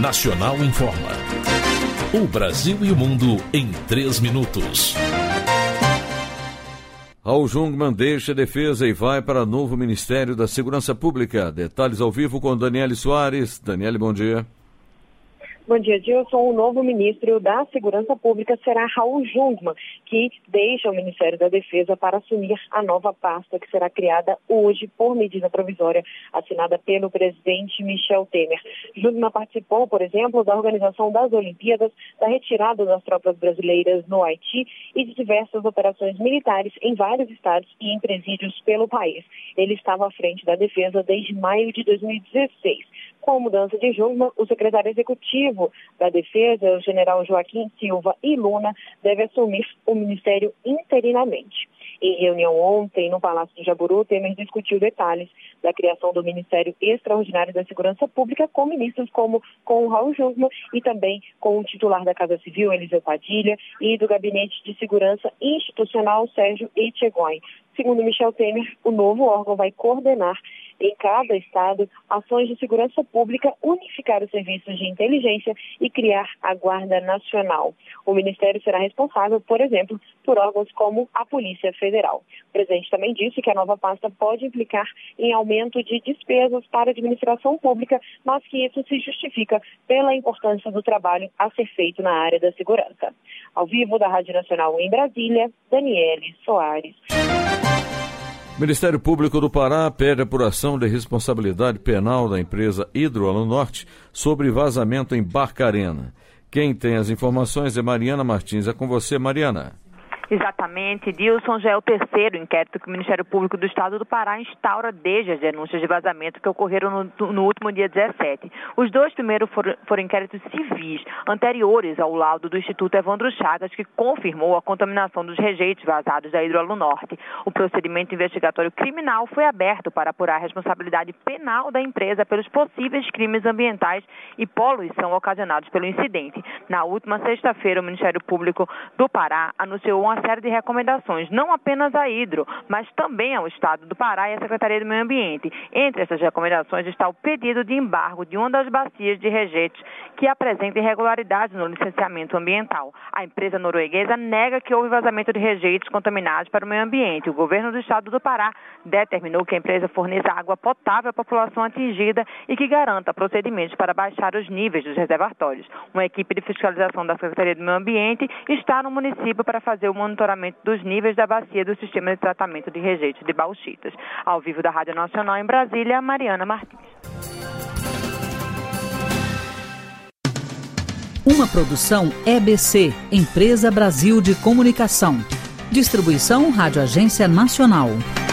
Nacional informa. O Brasil e o mundo em 3 minutos. Raul Jungmann deixa a defesa e vai para o novo Ministério da Segurança Pública. Detalhes ao vivo com Daniele Soares. Daniele, bom dia. Bom dia, Dilson. O novo ministro da Segurança Pública será Raul Jungmann, que deixa o Ministério da Defesa para assumir a nova pasta que será criada hoje por medida provisória assinada pelo presidente Michel Temer. Jungmann participou, por exemplo, da organização das Olimpíadas, da retirada das tropas brasileiras no Haiti e de diversas operações militares em vários estados e em presídios pelo país. Ele estava à frente da defesa desde maio de 2016. Com a mudança de Jungmann, o secretário executivo da Defesa, o general Joaquim Silva e Luna, deve assumir o ministério interinamente. Em reunião ontem no Palácio de Jaburu, Temer discutiu detalhes da criação do Ministério Extraordinário da Segurança Pública com ministros como com o Raul Jungmann e também com o titular da Casa Civil, Eliseu Padilha, e do Gabinete de Segurança Institucional, Sérgio Etchegoyen. Segundo Michel Temer, o novo órgão vai coordenar em cada estado ações de segurança pública, unificar os serviços de inteligência e criar a Guarda Nacional. O Ministério será responsável, por exemplo, por órgãos como a Polícia Federal. O presidente também disse que a nova pasta pode implicar em aumento de despesas para a administração pública, mas que isso se justifica pela importância do trabalho a ser feito na área da segurança. Ao vivo da Rádio Nacional em Brasília, Daniele Soares. O Ministério Público do Pará pede apuração de responsabilidade penal da empresa Hidroalunorte sobre vazamento em Barcarena. Quem tem as informações é Mariana Martins. É com você, Mariana. Exatamente, Dilson, já é o terceiro inquérito que o Ministério Público do Estado do Pará instaura desde as denúncias de vazamento que ocorreram no último dia 17. Os dois primeiros foram inquéritos civis, anteriores ao laudo do Instituto Evandro Chagas, que confirmou a contaminação dos rejeitos vazados da Hidroalunorte. O procedimento investigatório criminal foi aberto para apurar a responsabilidade penal da empresa pelos possíveis crimes ambientais e poluição ocasionados pelo incidente. Na última sexta-feira, o Ministério Público do Pará anunciou uma série de recomendações, não apenas à Hidro, mas também ao Estado do Pará e à Secretaria do Meio Ambiente. Entre essas recomendações está o pedido de embargo de uma das bacias de rejeitos que apresenta irregularidades no licenciamento ambiental. A empresa norueguesa nega que houve vazamento de rejeitos contaminados para o meio ambiente. O governo do Estado do Pará determinou que a empresa forneça água potável à população atingida e que garanta procedimentos para baixar os níveis dos reservatórios. Uma equipe de fiscalização da Secretaria do Meio Ambiente está no município para fazer o monitoramento dos níveis da bacia do sistema de tratamento de rejeitos de bauxitas. Ao vivo da Rádio Nacional em Brasília, Mariana Martins. Uma produção EBC, Empresa Brasil de Comunicação. Distribuição Rádio Agência Nacional.